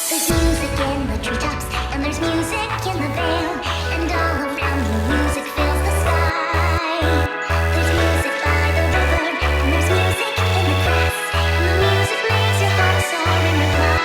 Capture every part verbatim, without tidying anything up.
There's music in the treetops, and there's music in the vale, and all around me music fills the sky. There's music by the river, and there's music in the grass, and the music makes your heart soar in reply.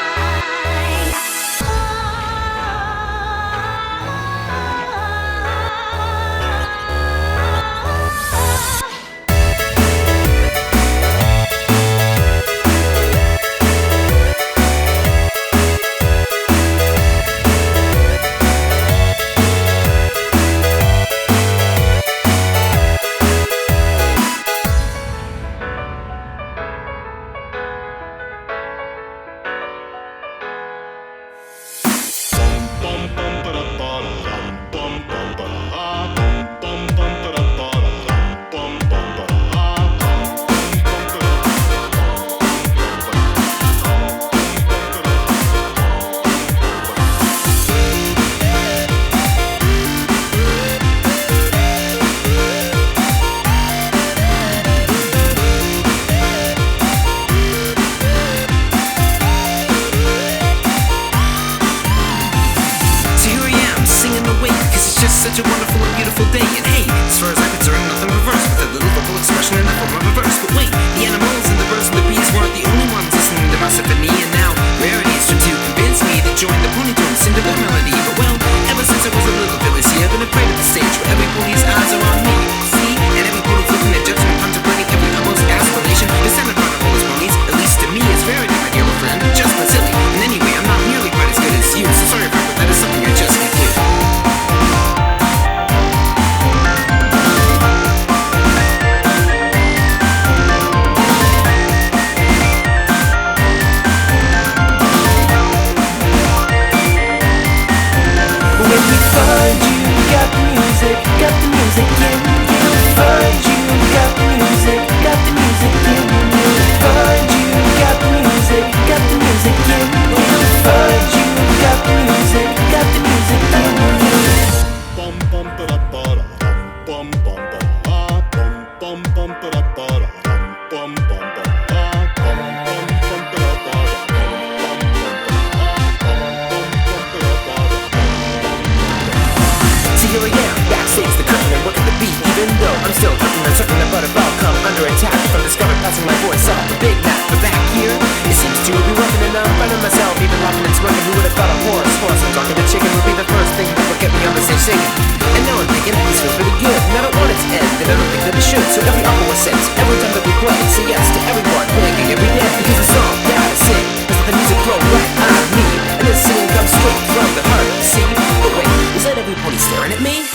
Such a wonderful and beautiful day. And hey, as far as I'm concerned, nothing reversed with a lyrical expression in the form of a verse. But wait, the animals and the birds and the bees weren't the only ones listening to my symphony. And now rarities try to convince me to join the pony tune, sing the good melody. But well, ever since I was a little Phyllis, see, I've been afraid of the stage where every pony's eyes are on me. See, and every pony's looking at judging and contemplating every almost aspiration to stand in front of all his ponies. At least to me, it's very my yellow friend, just but silly. And anyway, I'm not nearly quite as good as you, so sorry, Robert, that is something I just can't do. I'm still certain and certain that Butterball come under attack if I'm discovered passing my voice off the big map. But back here, it seems to be working and I'm finding myself even laughing and smirking. Who would have thought a horse, horse and talking to chicken would be the first thing that would get me on the stage singing? And now I'm thinking, this feels pretty good, and I don't want it to end, and I don't think that it should. So every offer was sent, every time that we play, say yes to everyone, playing every day. Because the song that I sing, cause let the music flow right out of me, and this singing comes straight from the heart, see? But wait, is that every pony staring at me?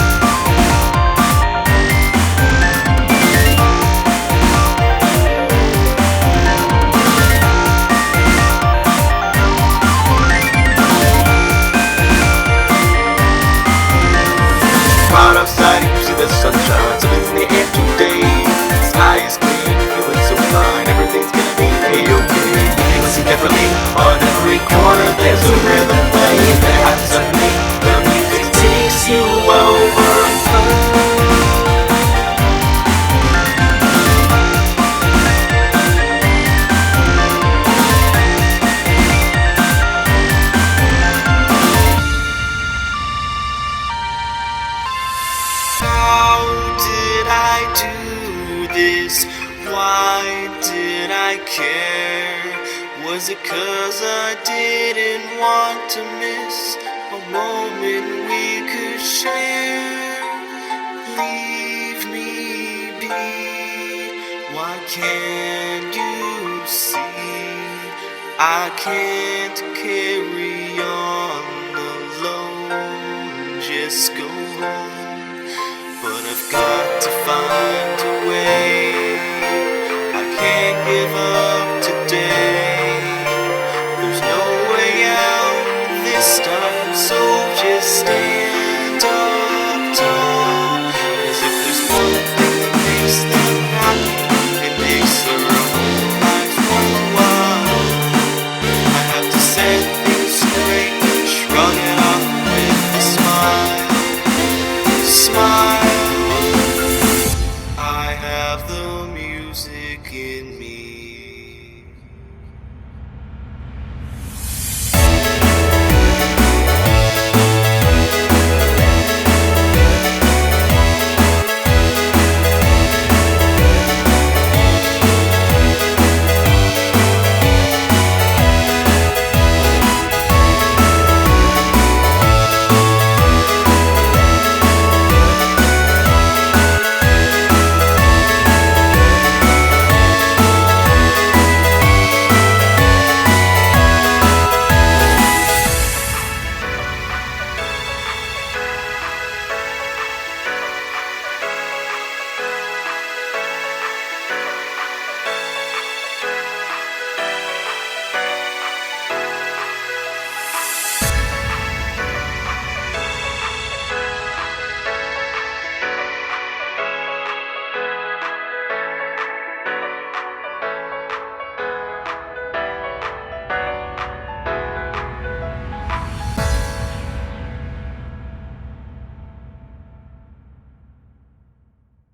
Outside, you see the sunshine, so it's in the air today. The sky is clean, feeling so fine, everything's gonna be a-okay. You can see carefully, on every corner there's a rhythm playing. And suddenly, the music takes you over. Why did I care? Was it cause I didn't want to miss a moment we could share? Leave me be. Why can't you see? I can't carry